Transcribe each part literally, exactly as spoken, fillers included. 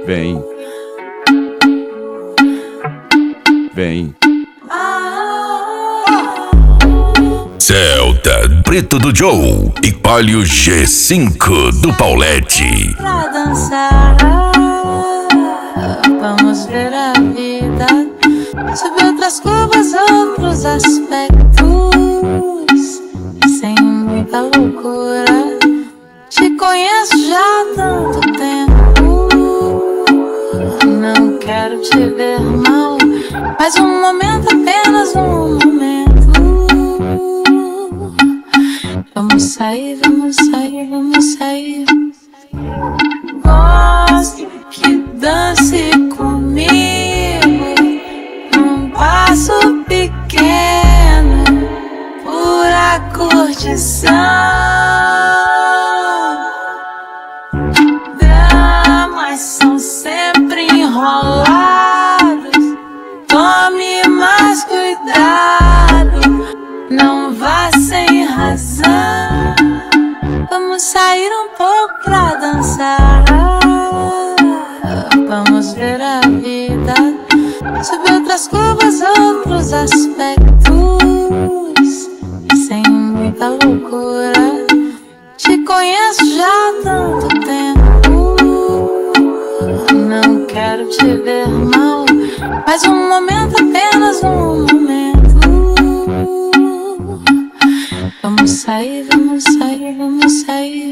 Vem. Vem. Celta Preto do Joe e Palio G cinco do Paulette. Pra dançar, vamos ver a vida sob outras curvas, outros aspectos, sem muita loucura. Te conheço já há tanto tempo, não quero te ver mal, mas um momento, apenas um momento. Vamos sair, vamos sair, vamos sair. Gosto que dance comigo num passo pequeno, pura curtição. Dramas são sempre enrolados, tome mais cuidado, não vá sem razão. Vamos sair um pouco pra dançar, vamos ver a vida sob outras curvas, outros aspectos, sem muita loucura. Te conheço já há tanto tempo, não quero te ver mal, mas um momento, apenas um momento. Vamos sair, vamos sair, vamos sair.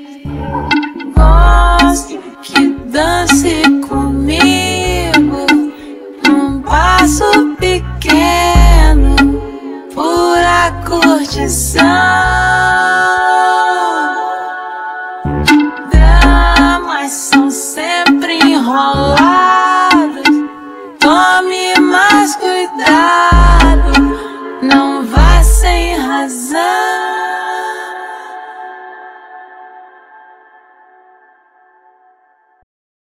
Gosto que dance comigo num passo pequeno, pura curtição. Dramas são sempre enrolados, tome mais cuidado, não vá sem razão.